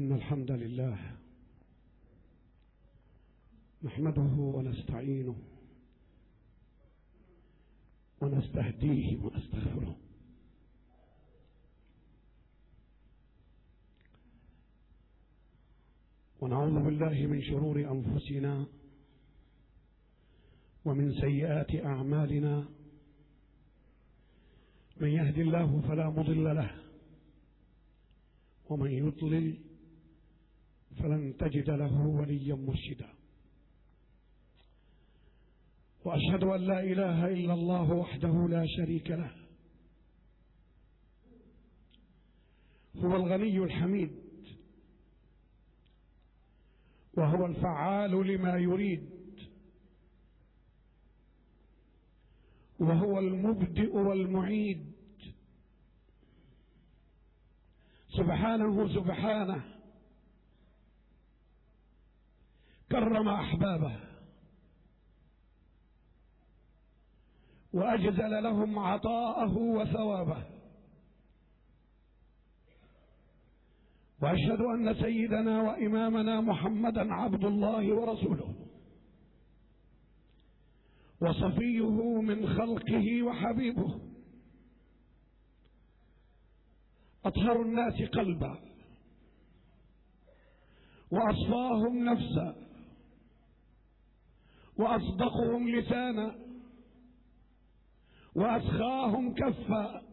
إن الحمد لله نحمده ونستعينه ونستهديه ونستغفره، ونعوذ بالله من شرور أنفسنا ومن سيئات أعمالنا. من يهد الله فلا مضل له، ومن يضلل فلن تجد له وليا مرشدا. وأشهد أن لا إله إلا الله وحده لا شريك له، هو الغني الحميد، وهو الفعال لما يريد، وهو المبدئ والمعيد. سبحانه كرم أحبابه وأجزل لهم عطاءه وثوابه. وأشهد أن سيدنا وإمامنا محمدا عبد الله ورسوله، وصفيه من خلقه وحبيبه، أطهر الناس قلبا وأصفاهم نفسا وأصدقهم لسانا وأسخاهم كفا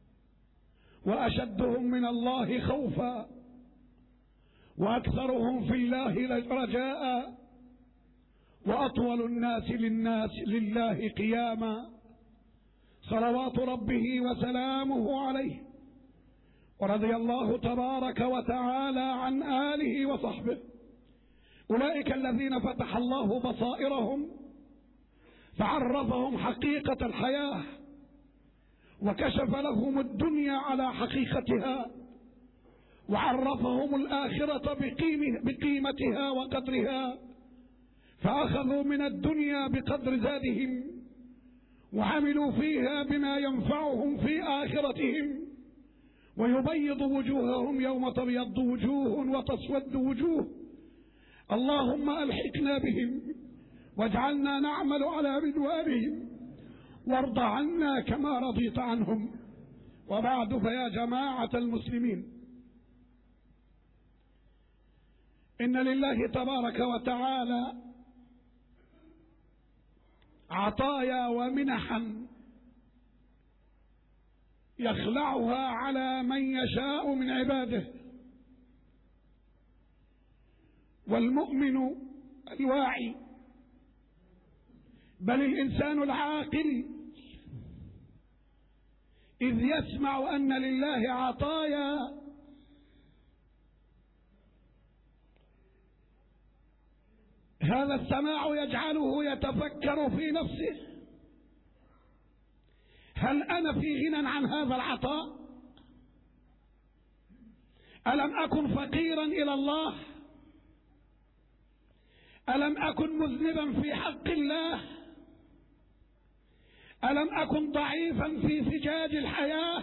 وأشدهم من الله خوفا وأكثرهم في الله رجاء وأطول الناس لله قياما، صلوات ربه وسلامه عليه. ورضي الله تبارك وتعالى عن آله وصحبه، أولئك الذين فتح الله بصائرهم فعرفهم حقيقة الحياة وكشف لهم الدنيا على حقيقتها، وعرفهم الآخرة بقيمتها وقدرها، فأخذوا من الدنيا بقدر زادهم وعملوا فيها بما ينفعهم في آخرتهم، ويبيض وجوههم يوم تبيض وجوه وتسود وجوه. اللهم ألحقنا بهم واجعلنا نعمل على منوالهم، وارض عنا كما رضيت عنهم. وبعد، فيا جماعة المسلمين، إن لله تبارك وتعالى عطايا ومنحا يخلعها على من يشاء من عباده. والمؤمن الواعي، بل الإنسان العاقل، إذ يسمع أن لله عطايا هذا السماع يجعله يتفكر في نفسه: هل أنا في غنى عن هذا العطاء؟ ألم أكن فقيرا إلى الله؟ ألم أكن مذنبا في حق الله؟ ألم أكن ضعيفا في سجاج الحياة؟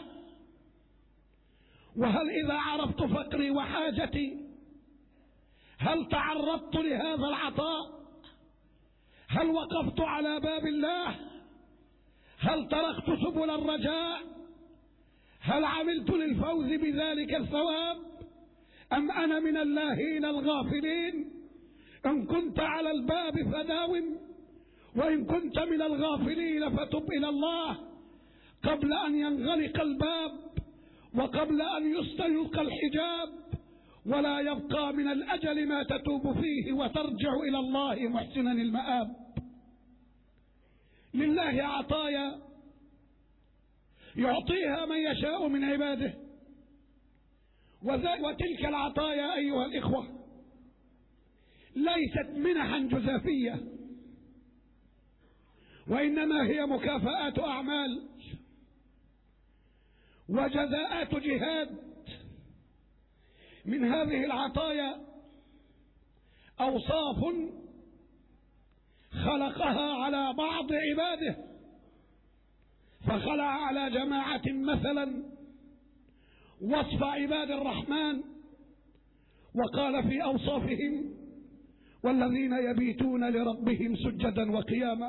وهل إذا عرفت فقري وحاجتي هل تعرضت لهذا العطاء؟ هل وقفت على باب الله؟ هل تركت سبل الرجاء؟ هل عملت للفوز بذلك الثواب؟ أم أنا من اللاهين الغافلين؟ إن كنت على الباب فداوم، وإن كنت من الغافلين فتب إلى الله قبل أن ينغلق الباب وقبل أن يلقى الحجاب، ولا يبقى من الأجل ما تتوب فيه وترجع إلى الله محسنا المآب. لله عطايا يعطيها من يشاء من عباده، وتلك العطايا أيها الإخوة ليست منحا جزافية، وإنما هي مكافآت أعمال وجزاءات جهاد. من هذه العطايا أوصاف خلقها على بعض عباده، فخلع على جماعة مثلا وصف عباد الرحمن وقال في أوصافهم: والذين يبيتون لربهم سجدا وقياما.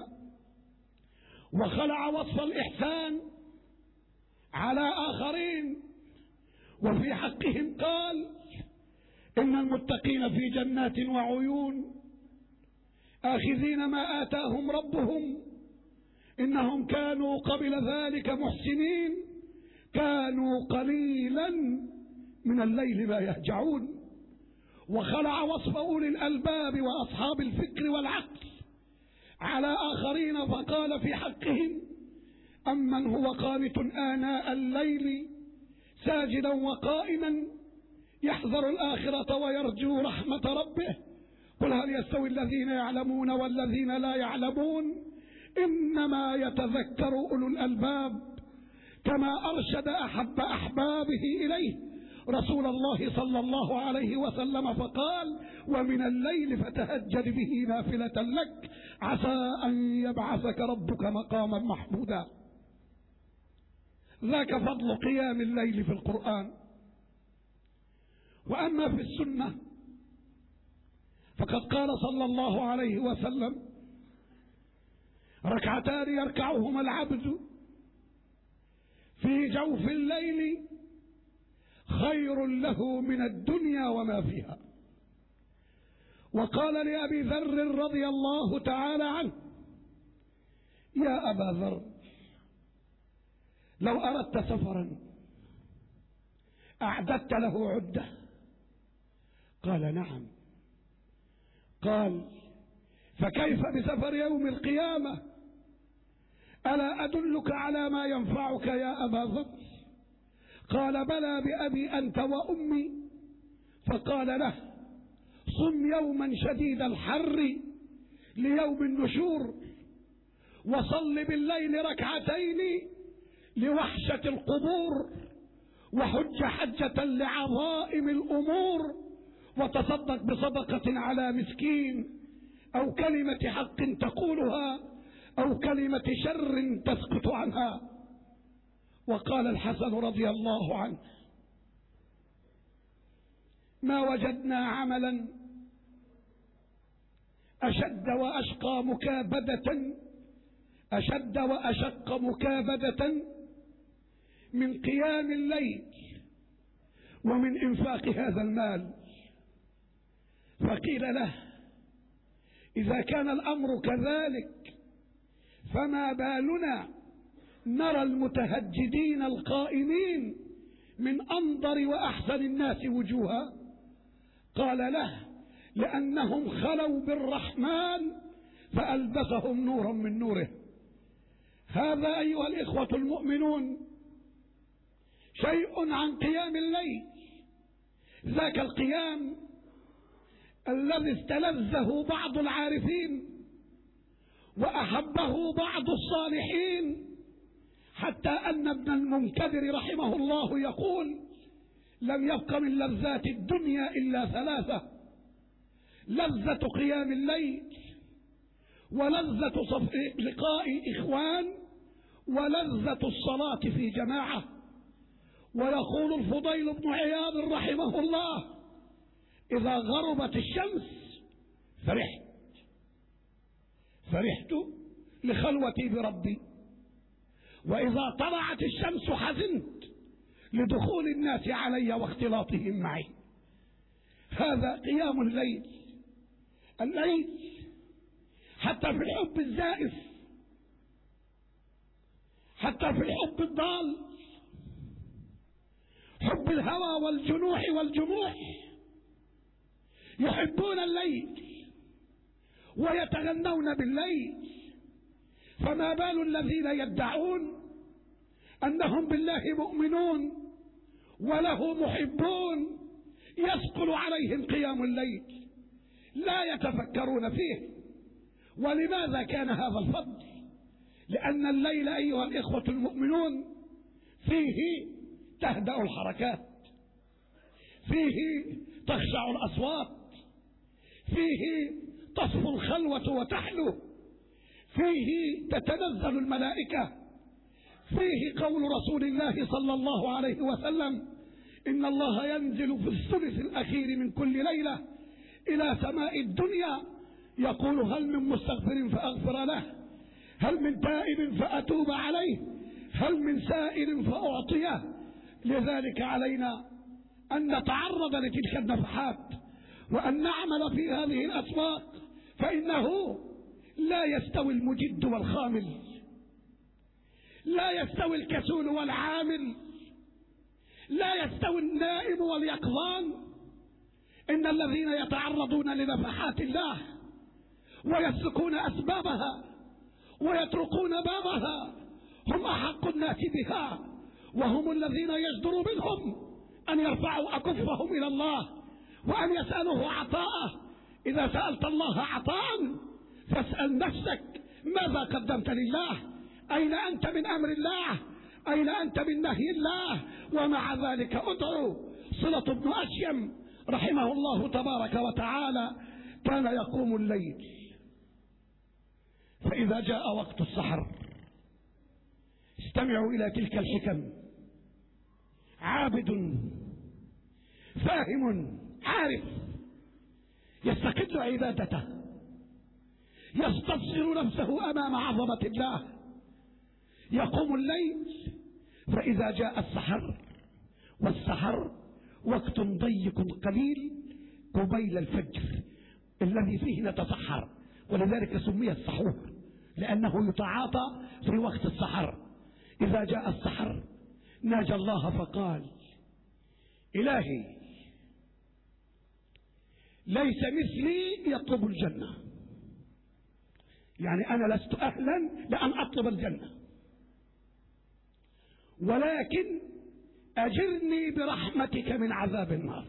وخلع وصف الإحسان على آخرين، وفي حقهم قال: إن المتقين في جنات وعيون آخذين ما آتاهم ربهم إنهم كانوا قبل ذلك محسنين كانوا قليلا من الليل ما يهجعون. وخلع وصف أولي الألباب وأصحاب الفكر والعقل على آخرين فقال في حقهم: أمن هو قانت آناء الليل ساجدا وقائما يحذر الآخرة ويرجو رحمة ربه قل هل يستوي الذين يعلمون والذين لا يعلمون إنما يتذكر أولو الألباب. كما أرشد أحب أحبابه إليه رسول الله صلى الله عليه وسلم فقال: ومن الليل فتهجد به نافلة لك عسى أن يبعثك ربك مقاما محمودا. ذاك فضل قيام الليل في القرآن. وأما في السنة فقد قال صلى الله عليه وسلم: ركعتان يركعهما العبد في جوف الليل خير له من الدنيا وما فيها. وقال لأبي ذر رضي الله تعالى عنه: يا أبا ذر، لو أردت سفرا أعددت له عدة؟ قال: نعم. قال: فكيف بسفر يوم القيامة؟ ألا أدلك على ما ينفعك يا أبا ذر؟ قال: بلى بأبي أنت وأمي. فقال له: صم يوما شديد الحر ليوم النشور، وصل بالليل ركعتين لوحشة القبور، وحج حجة لعظائم الأمور، وتصدق بصدقة على مسكين، أو كلمة حق تقولها، أو كلمة شر تسكت عنها. وقال الحسن رضي الله عنه: ما وجدنا عملا أشد وأشق مكابدة من قيام الليل ومن إنفاق هذا المال. فقيل له: إذا كان الأمر كذلك فما بالنا نرى المتهجدين القائمين من أنظر وأحسن الناس وجوها؟ قال له: لأنهم خلوا بالرحمن فألبسهم نورا من نوره. هذا أيها الإخوة المؤمنون شيء عن قيام الليل، ذاك القيام الذي استلذه بعض العارفين وأحبه بعض الصالحين، حتى أن ابن المنكدر رحمه الله يقول: لم يبق من لذات الدنيا إلا ثلاثة: لذة قيام الليل، ولذة لقاء الإخوان، ولذة الصلاة في جماعة. ويقول الفضيل بن عياض رحمه الله: إذا غربت الشمس فرحت لخلوتي بربي، وإذا طلعت الشمس حزنت لدخول الناس علي واختلاطهم معي. هذا قيام الليل. الليل حتى في الحب الزائف، حتى في الحب الضال، حب الهوى والجنوح والجموح، يحبون الليل ويتغنون بالليل. فما بال الذين يدعون أنهم بالله مؤمنون وله محبون يثقل عليهم قيام الليل، لا يتفكرون فيه. ولماذا كان هذا الفضل؟ لأن الليل أيها الإخوة المؤمنون فيه تهدأ الحركات، فيه تخشع الأصوات، فيه تصفو الخلوة وتحلو، فيه تتنزل الملائكة، فيه قول رسول الله صلى الله عليه وسلم: إن الله ينزل في الثلث الأخير من كل ليلة إلى سماء الدنيا يقول هل من مستغفر فأغفر له، هل من تائب فأتوب عليه، هل من سائل فأعطيه. لذلك علينا أن نتعرض لتلك النفحات وأن نعمل في هذه الأسواق، فإنه لا يستوي المجد والخامل، لا يستوي الكسول والعامل، لا يستوي النائم واليقظان. إن الذين يتعرضون لنفحات الله ويسلكون أسبابها ويتركون بابها هم أحق الناس بها، وهم الذين يجدر منهم أن يرفعوا أكفهم إلى الله وأن يسألوه عطاءه. إذا سألت الله عطاء فاسأل نفسك ماذا قدمت لله؟ أين أنت من أمر الله؟ أين أنت من نهي الله؟ ومع ذلك ادعو. صلة بن أشيم رحمه الله تبارك وتعالى كان يقوم الليل، فإذا جاء وقت السحر استمعوا إلى تلك الحكم. عابد فاهم عارف يستقل عبادته، يستصغر نفسه أمام عظمة الله، يقوم الليل فإذا جاء السحر، والسحر وقت ضيق قليل قبيل الفجر الذي فيه نتسحر، ولذلك سمي السحور لأنه يتعاطى في وقت السحر. إذا جاء السحر ناجى الله فقال إلهي ليس مثلي يطلب الجنة، يعني أنا لست أهلا لأن أطلب الجنة، ولكن أجرني برحمتك من عذاب النار.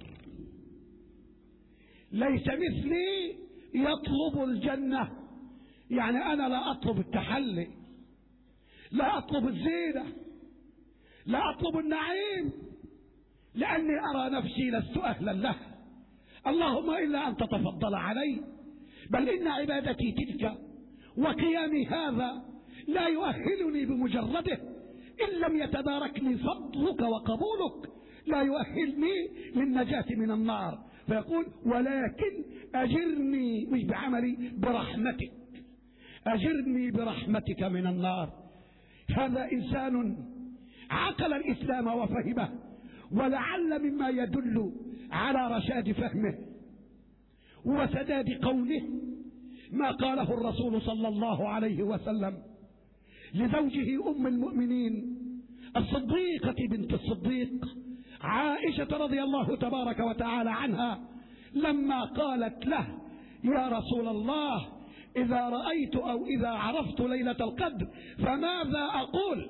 ليس مثلي يطلب الجنة، يعني أنا لا أطلب التحلي، لا أطلب الزينة، لا أطلب النعيم، لأني أرى نفسي لست أهلا له. اللهم إلا أن تتفضل علي، بل إن عبادتي تلك وقيامي هذا لا يؤهلني بمجرده، إن لم يتباركني فضلك وقبولك لا يؤهلني للنجاة من النار. فيقول ولكن أجرني مش بعملي برحمتك، أجرني برحمتك من النار. هذا إنسان عقل الإسلام وفهمه، ولعل مما يدل على رشاد فهمه وسداد قوله ما قاله الرسول صلى الله عليه وسلم لزوجه أم المؤمنين الصديقة بنت الصديق عائشة رضي الله تبارك وتعالى عنها، لما قالت له يا رسول الله إذا رأيت أو إذا عرفت ليلة القدر فماذا أقول؟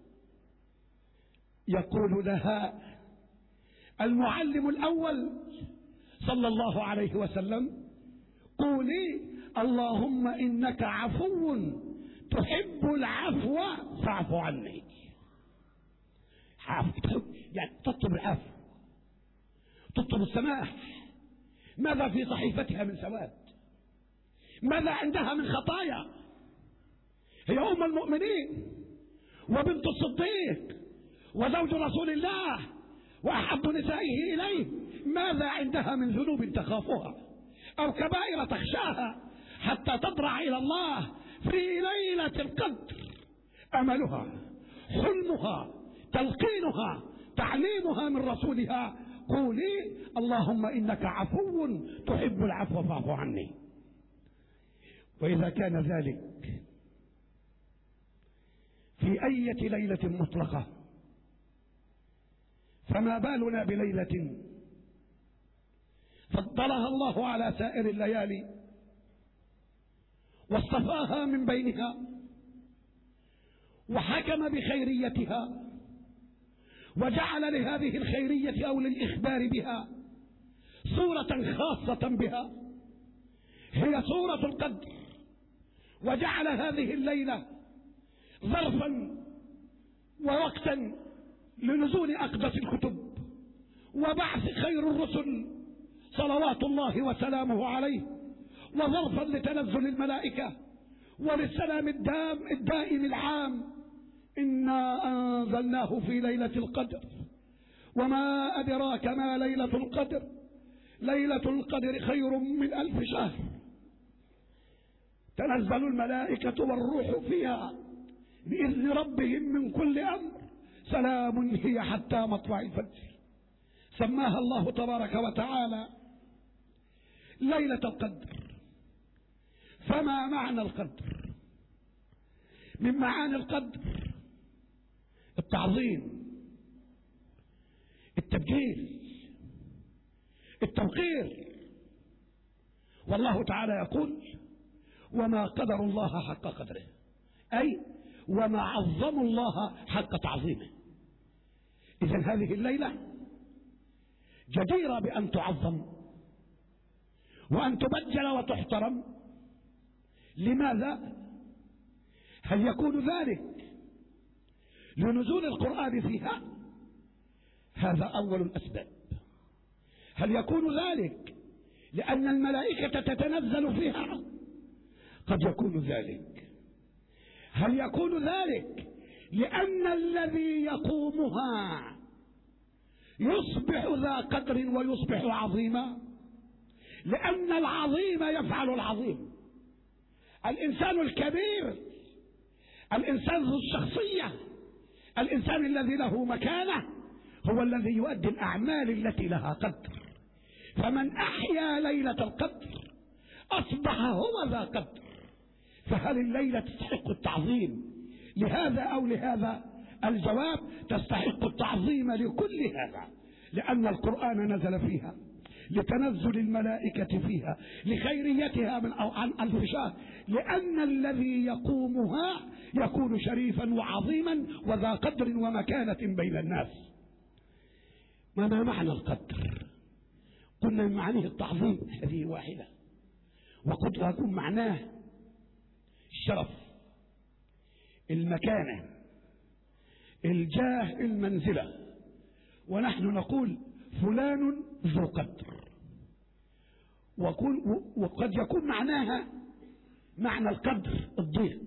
يقول لها المعلم الأول صلى الله عليه وسلم قولي اللهم إنك عفو تحب العفو فاعف عني. يعني تطلب العفو، تطلب السماح. ماذا في صحيفتها من سواد؟ ماذا عندها من خطايا؟ هي أم المؤمنين وبنت الصديق وزوج رسول الله وأحب نسائه إليه، ماذا عندها من ذنوب تخافها أو كبائر تخشاها حتى تضرع إلى الله في ليلة القدر؟ أملها، حلمها، تلقينها، تعليمها من رسولها قولي اللهم إنك عفو تحب العفو فاعف عني. وإذا كان ذلك في أي ليلة مطلقة، فما بالنا بليلة فضلها الله على سائر الليالي واصطفاها من بينها وحكم بخيريتها وجعل لهذه الخيرية أو للإخبار بها صورة خاصة بها هي صورة القدر، وجعل هذه الليلة ظرفا ووقتا لنزول أقدس الكتب وبعث خير الرسل صلوات الله وسلامه عليه، وظرفا لتنزل الملائكة وللسلام الدائم العام. إنا أنزلناه في ليلة القدر وما أدراك ما ليلة القدر؟ ليلة القدر خير من 1000 شهر. تنزل الملائكة والروح فيها بإذن ربهم من كل أمر، سلام هي حتى مطلع الفجر. سماها الله تبارك وتعالى ليلة القدر. فما معنى القدر؟ من معاني القدر التعظيم، التبجيل، التوقير. والله تعالى يقول: وما قدر الله حق قدره، أي وما عظموا الله حق تعظيمه. إذن هذه الليلة جديرة بأن تعظم وأن تبجل وتحترم. لماذا؟ هل يكون ذلك لنزول القرآن فيها؟ هذا أول الأسباب. هل يكون ذلك لأن الملائكة تتنزل فيها؟ قد يكون ذلك. هل يكون ذلك لأن الذي يقومها يصبح ذا قدر ويصبح عظيما؟ لأن العظيم يفعل العظيم. الإنسان الكبير، الإنسان ذو الشخصية، الإنسان الذي له مكانة هو الذي يؤدي الأعمال التي لها قدر. فمن أحيا ليلة القدر أصبح هو ذا قدر. فهل الليلة تستحق التعظيم لهذا أو لهذا؟ الجواب: تستحق التعظيم لكل هذا، لأن القرآن نزل فيها، لتنزل الملائكة فيها، لخيريتها من عن 1000 شهر، لأن الذي يقومها يكون شريفا وعظيما وذا قدر ومكانة بين الناس. ما معنى القدر؟ قلنا من معانيه التعظيم، هذه واحدة. وقد يكون معناه الشرف، المكانة، الجاه، المنزلة. ونحن نقول فلان ذو قدر. وقد يكون معناها معنى القدر الضيق،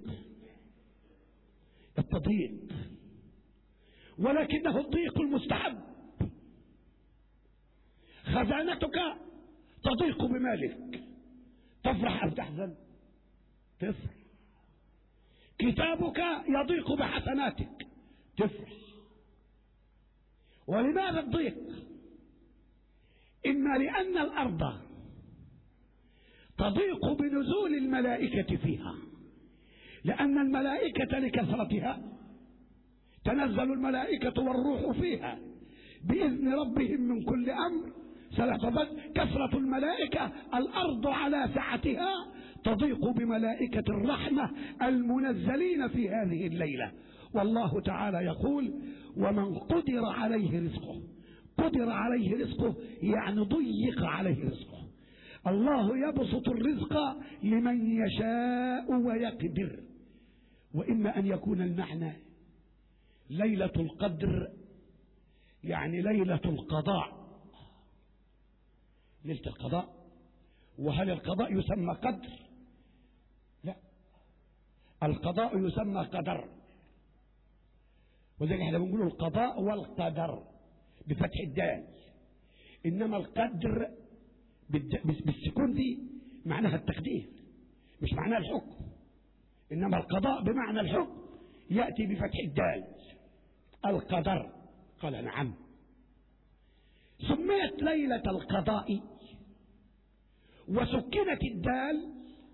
التضييق، ولكنه الضيق المستحب. خزانتك تضيق بمالك، تفرح أم تحزن؟ تفرح. كتابك يضيق بحسناتك، تفرح. ولماذا الضيق؟ إما لأن الأرض تضيق بنزول الملائكة فيها، لأن الملائكة لكثرتها تنزل الملائكة والروح فيها بإذن ربهم من كل أمر. كثرة الملائكة، الأرض على سعتها تضيق بملائكة الرحمة المنزلين في هذه الليلة. والله تعالى يقول: ومن قدر عليه رزقه. قدر عليه رزقه يعني ضيق عليه رزقه. الله يبسط الرزق لمن يشاء ويقدر. وإما أن يكون المعنى ليلة القدر يعني ليلة القضاء، ليلة القضاء. وهل القضاء يسمى قدر؟ لا، القضاء يسمى قدر. وذلك احنا بنقول القضاء والقدر بفتح الدال. انما القدر بالسكون دي معناها التقدير، مش معناها الحكم. انما القضاء بمعنى الحكم يأتي بفتح الدال. القدر. قال: نعم. سميت ليلة القضاء وسكنت الدال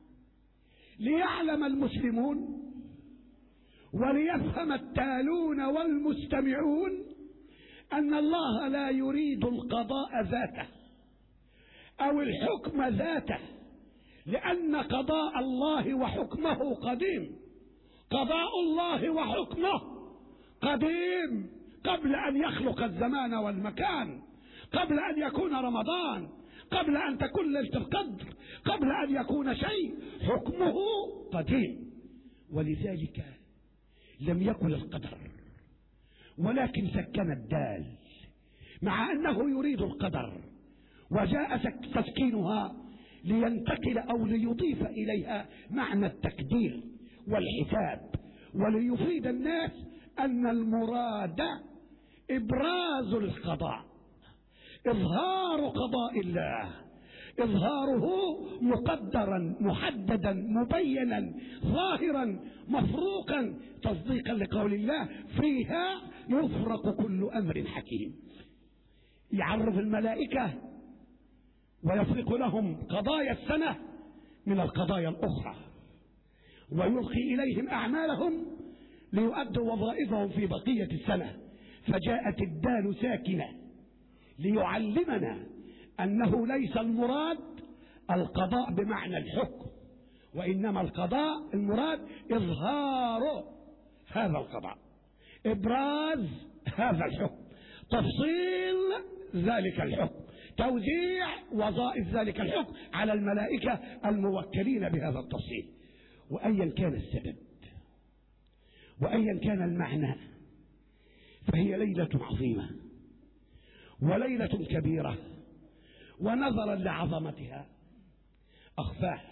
ليعلم المسلمون وليفهم التالون والمستمعون أن الله لا يريد القضاء ذاته أو الحكم ذاته، لأن قضاء الله وحكمه قديم. قضاء الله وحكمه قديم قبل أن يخلق الزمان والمكان، قبل أن يكون رمضان، قبل أن تكون ليلة القدر، قبل أن يكون شيء، حكمه قديم. ولذلك لم يكن القدر، ولكن سكن الدال مع أنه يريد القدر، وجاء تسكينها لينتقل أو ليضيف إليها معنى التقدير والحساب، وليفيد الناس أن المراد إبراز القضاء، إظهار قضاء الله، إظهاره مقدرا محددا مبينا ظاهرا مفروقا تصديقا لقول الله فيها يفرق كل أمر حكيم. يعرف الملائكة ويفرق لهم قضايا السنة من القضايا الأخرى، ويلقي إليهم أعمالهم ليؤدوا وظائفهم في بقية السنة. فجاءت الدال ساكنة ليعلمنا أنه ليس المراد القضاء بمعنى الحكم، وإنما القضاء المراد إظهار هذا القضاء، إبراز هذا الحكم، تفصيل ذلك الحكم، توزيع وظائف ذلك الحكم على الملائكة الموكلين بهذا التفصيل. وأيا كان السبب وأيا كان المعنى فهي ليلة عظيمة وليلة كبيرة، ونظرا لعظمتها أخفاها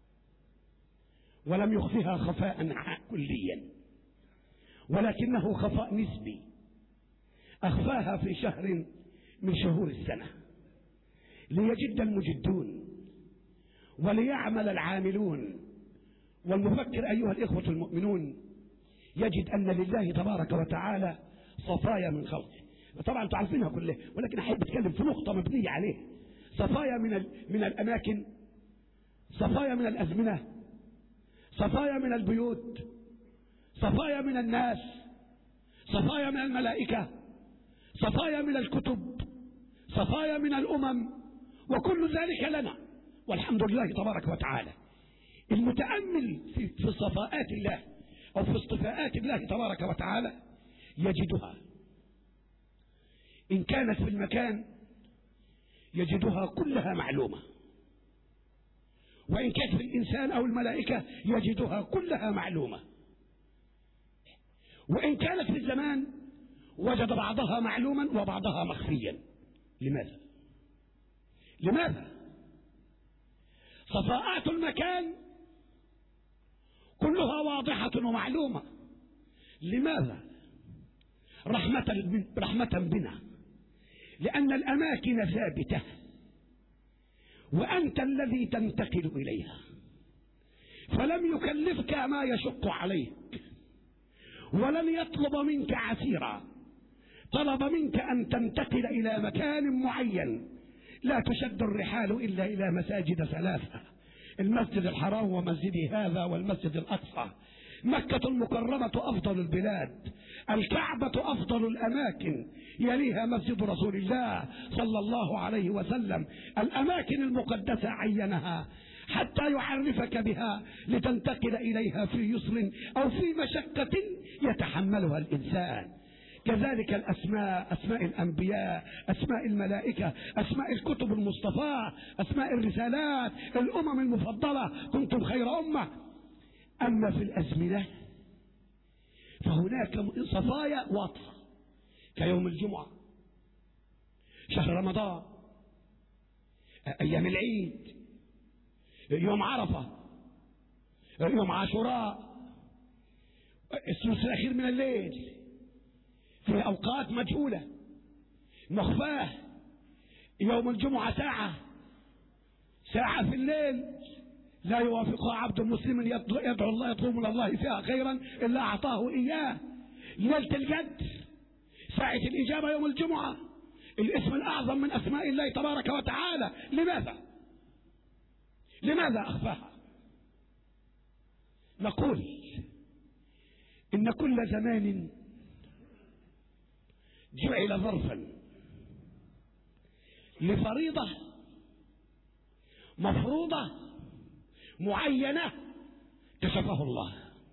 ولم يخفها خفاء كليا، ولكنه خفاء نسبي، أخفاها في شهر من شهور السنة ليجد المجدون وليعمل العاملون. والمفكر أيها الإخوة المؤمنون يجد أن لله تبارك وتعالى صفايا من خلقه، طبعا تعرفينها كلها، ولكن أحب أتكلم في نقطة مبنية عليه. صفايا من الأماكن، صفايا من الأزمنة، صفايا من البيوت، صفايا من الناس، صفايا من الملائكة، صفايا من الكتب، صفايا من الأمم، وكل ذلك لنا والحمد لله تبارك وتعالى. المتأمل في صفاءات الله أو في اصطفاءات الله تبارك وتعالى يجدها، إن كانت في المكان يجدها كلها معلومة، وإن كانت في الإنسان أو الملائكة يجدها كلها معلومة، وإن كانت في الزمان وجد بعضها معلوما وبعضها مخفيا. لماذا؟ صفاءات المكان كلها واضحة ومعلومة. لماذا؟ رحمة بنا، لأن الأماكن ثابتة وأنت الذي تنتقل إليها، فلم يكلفك ما يشق عليك ولن يطلب منك عسيرا، طلب منك أن تنتقل إلى مكان معين. لا تشد الرحال إلا إلى مساجد ثلاثة: المسجد الحرام ومسجدي هذا والمسجد الأقصى. مكة المكرمة أفضل البلاد، الكعبة أفضل الأماكن، يليها مسجد رسول الله صلى الله عليه وسلم. الأماكن المقدسة عينها حتى يعرفك بها لتنتقل إليها في يسر أو في مشقة يتحملها الإنسان. كذلك الأسماء، أسماء الأنبياء، أسماء الملائكة، أسماء الكتب المصطفاة، أسماء الرسالات، الأمم المفضلة، كنتم خير أمة. أما في الأزمنة فهناك صفايا واضحة كيوم الجمعة، شهر رمضان، أيام العيد، يوم عرفة، يوم عاشوراء، الثلث الأخير من الليل، في أوقات مجهولة مخفاة. يوم الجمعة ساعة في الليل لا يوافقها عبد مسلم يدعو الله يطلب من الله فيها خيرا إلا أعطاه إياه. ليلة القدر، ساعة الإجابة يوم الجمعة، الاسم الأعظم من أسماء الله تبارك وتعالى. لماذا أخفاها؟ نقول إن كل زمان جعل ظرفا لفريضة مفروضة معينة كشفه الله،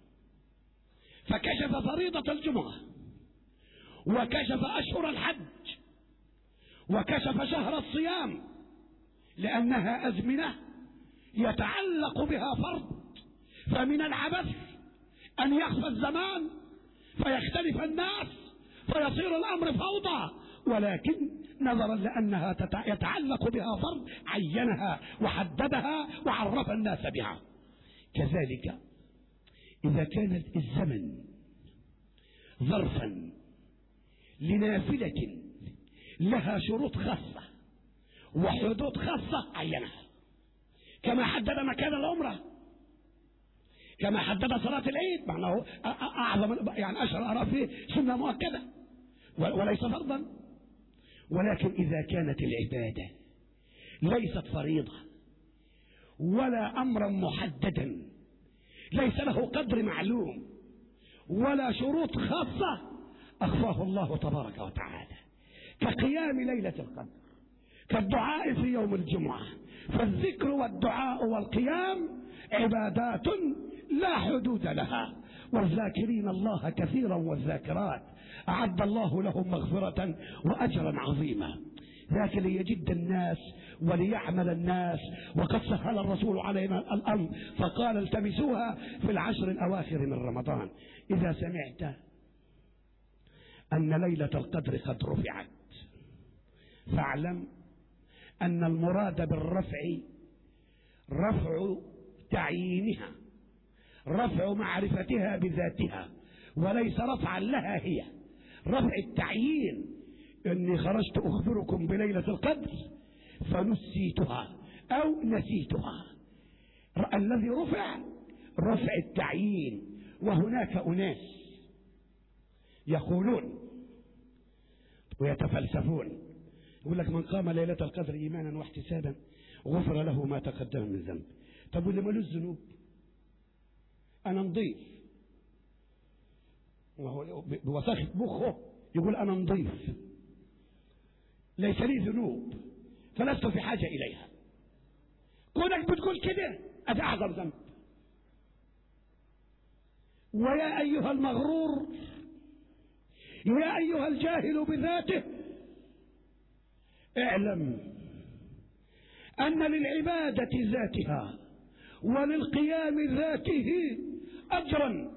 فكشف فريضة الجمعة، وكشف أشهر الحج، وكشف شهر الصيام، لأنها أزمنة يتعلق بها فرض. فمن العبث أن يخفى الزمان فيختلف الناس فيصير الأمر فوضى، ولكن نظرا لأنها يتعلق بها فرض عينها وحددها وعرف الناس بها. كذلك إذا كان الزمن ظرفا لنافلة لها شروط خاصة وحدود خاصة عينها، كما حدد مكان العمرة، كما حدد صلاة العيد، معناه أعظم يعني أشهر أرى فيه سنة مؤكدة وليس فرضا. ولكن إذا كانت العبادة ليست فريضة ولا أمرا محددا، ليس له قدر معلوم ولا شروط خاصة، أخفاه الله تبارك وتعالى، كقيام ليلة القدر، كالدعاء في يوم الجمعة. فالذكر والدعاء والقيام عبادات لا حدود لها، والذاكرين الله كثيرا والذاكرات أعد الله لهم مغفرة وأجرا عظيما. ذاك ليجد الناس وليعمل الناس، وقد سهل الرسول علينا الأمر فقال التمسوها في العشر الأواخر من رمضان. إذا سمعت أن ليلة القدر قد رفعت فاعلم أن المراد بالرفع رفع تعيينها، رفع معرفتها بذاتها، وليس رفعا لها هي، رفع التعيين. إني خرجت أخبركم بليلة القدر فنسيتها أو نسيتها. الذي رفع التعيين. وهناك أناس يقولون ويتفلسفون، يقول لك من قام ليلة القدر إيمانا واحتسابا غفر له ما تقدم من ذنب. طب واللي مالوش ذنوب؟ أنا نضيف، وهو بوساخة مخه يقول أنا نضيف، ليس لي ذنوب فلست في حاجة إليها. كونك بتقول كده هذا أعظم ذنب. ويا أيها المغرور، يا أيها الجاهل بذاته، اعلم أن للعبادة ذاتها وللقيام ذاته أجرا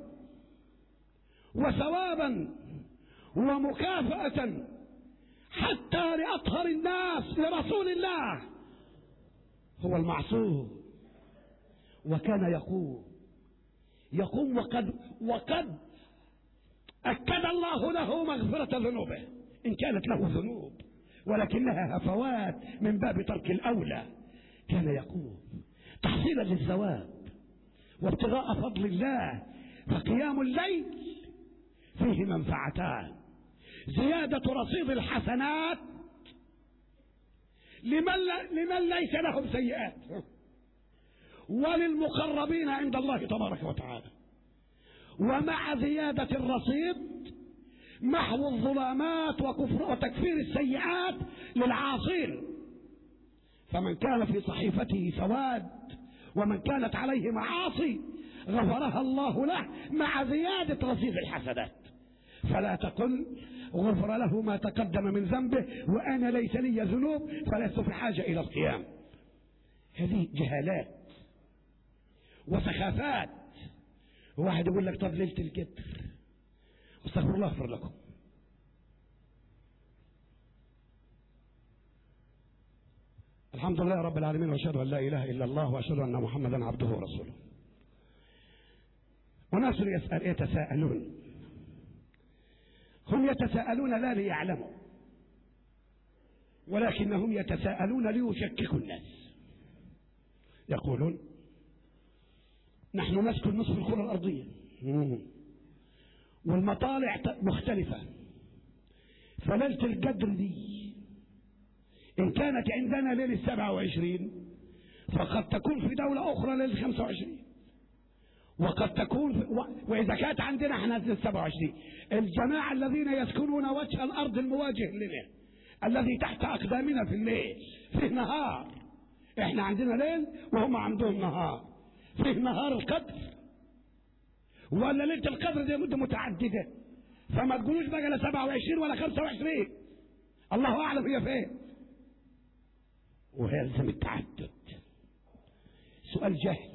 وثوابا ومكافأة، حتى لأطهر الناس لرسول الله هو المعصوم. وكان يقوم وقد أكد الله له مغفرة ذنوبه إن كانت له ذنوب، ولكنها هفوات من باب ترك الأولى. كان يقوم تحصيلا للثواب وابتغاء فضل الله. فقيام الليل فيه منفعتان: زيادة رصيد الحسنات لمن ليس لهم سيئات، وللمقربين عند الله تبارك وتعالى. ومع زيادة الرصيد محو الظلامات وتكفير السيئات للعاصين. فمن كان في صحيفته سواد ومن كانت عليه معاصي غفرها الله له مع زيادة رصيد الحسنات. فلا تقل غفر له ما تقدم من ذنبه وأنا ليس لي ذنوب فلست في حاجة إلى القيام. هذه جهالات وسخافات. واحد يقول لك طب ليلة القدر، استغفر الله اغفر لكم. الحمد لله رب العالمين، واشهد ان لا اله الا الله، واشهد ان محمدا عبده ورسوله. وناس يتساءلون، هم يتساءلون لا ليعلموا، ولكنهم يتساءلون ليشككوا الناس. يقولون نحن نسكن نصف الكرة الأرضية والمطالع مختلفة، فليلة القدر دي إن كانت عندنا ليلة 27 فقد تكون في دولة أخرى ليلة 25، وقد تكون وإذا كانت عندنا احنا ليلة 27. الجماعة الذين يسكنون وجه الأرض المواجه لنا الذي تحت أقدامنا في الليل فيه نهار، احنا عندنا ليل وهم عندهم نهار. فيه نهار القدر ولا ليلة القدر دي مدة متعددة، فما تقولوش بقى لا 27 ولا 25، الله أعلم هي فين. ويلزم التعدد. سؤال جهل.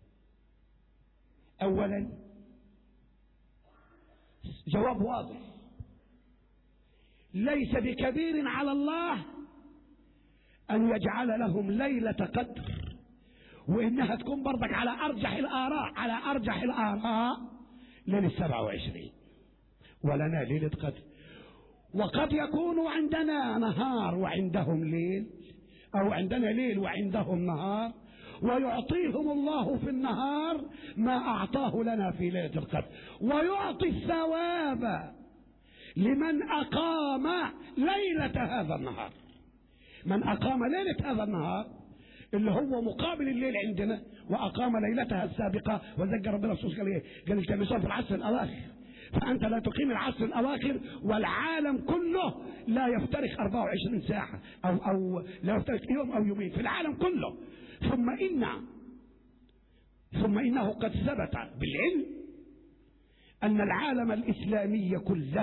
أولا جواب واضح: ليس بكبير على الله أن يجعل لهم ليلة قدر، وإنها تكون برضك على أرجح الآراء ليلة 27 ولنا ليلة قدر. وقد يكون عندنا نهار وعندهم ليل، أو عندنا ليل وعندهم نهار، ويعطيهم الله في النهار ما أعطاه لنا في ليلة القدر، ويعطي الثواب لمن أقام ليلة هذا النهار. من أقام ليلة هذا النهار اللي هو مقابل الليل عندنا، وأقام ليلتها السابقة، وذكر ربنا في قال التمسوها في العصر الأواخر، فأنت لا تقيم العصر الأواخر والعالم كله لا يفترق 24 ساعة أو لا يفترق يوم أو يومين في العالم كله. ثم إنه قد ثبت بالعلم أن العالم الإسلامي كله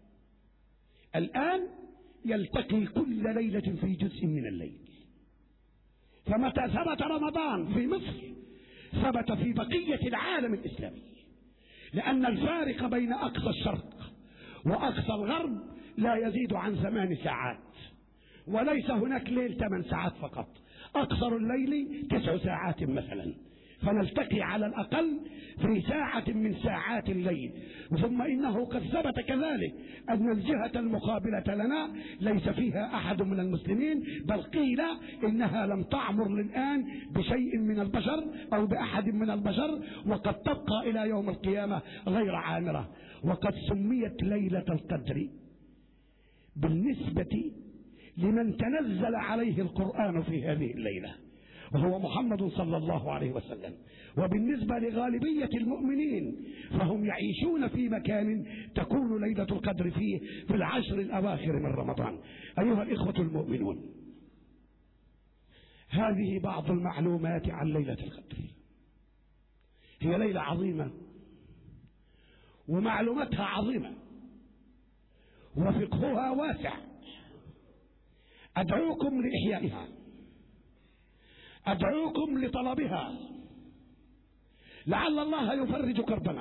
الآن يلتقي كل ليلة في جزء من الليل. فمتى ثبت رمضان في مصر ثبت في بقية العالم الإسلامي، لأن الفارق بين أقصى الشرق وأقصى الغرب لا يزيد عن 8 ساعات، وليس هناك ليل 8 ساعات فقط، أقصر الليل 9 ساعات مثلا، فنلتقي على الأقل في ساعة من ساعات الليل. ثم إنه قد ثبت كذلك أن الجهة المقابلة لنا ليس فيها أحد من المسلمين، بل قيل إنها لم تعمر للآن بشيء من البشر أو بأحد من البشر، وقد تبقى إلى يوم القيامة غير عامرة. وقد سميت ليلة القدر بالنسبة لمن تنزل عليه القرآن في هذه الليلة، وهو محمد صلى الله عليه وسلم. وبالنسبة لغالبية المؤمنين فهم يعيشون في مكان تكون ليلة القدر فيه في العشر الأواخر من رمضان. أيها الإخوة المؤمنون، هذه بعض المعلومات عن ليلة القدر. هي ليلة عظيمة ومعلوماتها عظيمة وفقهها واسع. أدعوكم لإحيائها، أدعوكم لطلبها، لعل الله يفرج كربنا.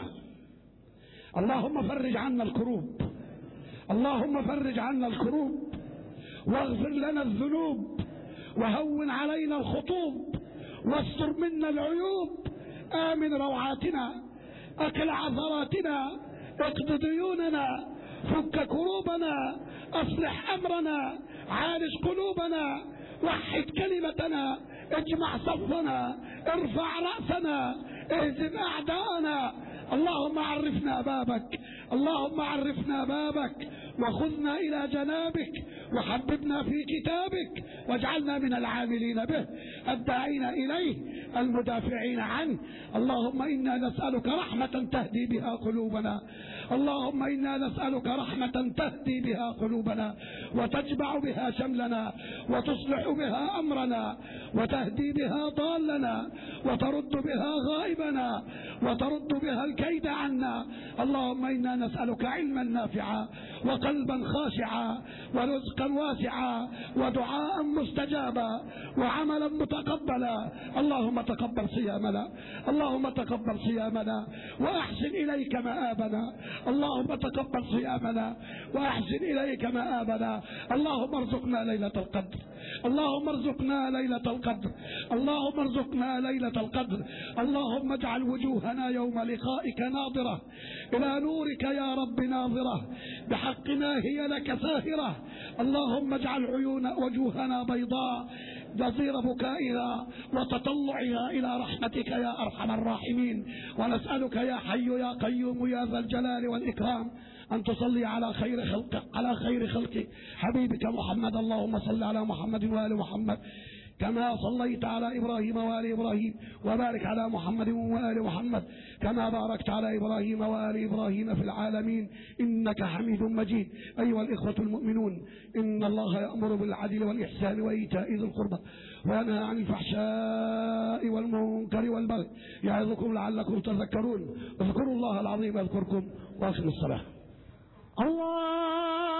اللهم فرج عنا الكروب، اللهم فرج عنا الكروب، واغفر لنا الذنوب، وهون علينا الخطوب، واستر منا العيوب، آمن روعاتنا، أكل عثراتنا، اقض ديوننا، فك كروبنا، أصلح أمرنا، عالج قلوبنا، وحد كلمتنا، اجمع صفنا، ارفع رأسنا، اهزم أعداءنا. اللهم عرفنا بابك، اللهم عرفنا بابك، وخذنا إلى جنابك، وحببنا في كتابك، واجعلنا من العاملين به الداعين إليه المدافعين عنه. اللهم إنا نسألك رحمة تهدي بها قلوبنا، اللهم إنا نسألك رحمة تهدي بها قلوبنا، وتجمع بها شملنا، وتصلح بها أمرنا، وتهدي بها ضالنا، وترد بها غائبنا، وترد بها الكيد عنا. اللهم إنا نسألك علما نافعا، وقلبا خاشعا، ورزقا واسعا، ودعاء مستجابا، وعملا متقبلا. اللهم تقبل صيامنا، اللهم تقبل صيامنا، وأحسن إليك مآبنا. اللهم تقبل صيامنا، وأحسن إليك مآبنا. اللهم ارزقنا ليلة القدر، اللهم ارزقنا ليلة القدر، اللهم ارزقنا ليلة القدر. اللهم اجعل وجوهنا يوم لقائك ناظرة إلى نورك يا رب ناظرة، بحق ما هي لك ساهرة. اللهم اجعل وجوهنا بيضاء نظير بكائها وتطلعها إلى رحمتك يا أرحم الراحمين. ونسألك يا حي يا قيوم يا ذا الجلال والإكرام أن تصلي على خير خلقك حبيبك محمد. اللهم صل على محمد وآل محمد كما صليت على إبراهيم وآل إبراهيم، وبارك على محمد وآل محمد كما باركت على إبراهيم وآل إبراهيم في العالمين إنك حميد مجيد. أيها الإخوة المؤمنون، إن الله يأمر بالعدل والإحسان وإيتاء ذي القربى، وينهى عن الفحشاء والمنكر والبغي، يعظكم لعلكم تذكرون. اذكروا الله العظيم يذكركم، وأقيموا الصلاة. الله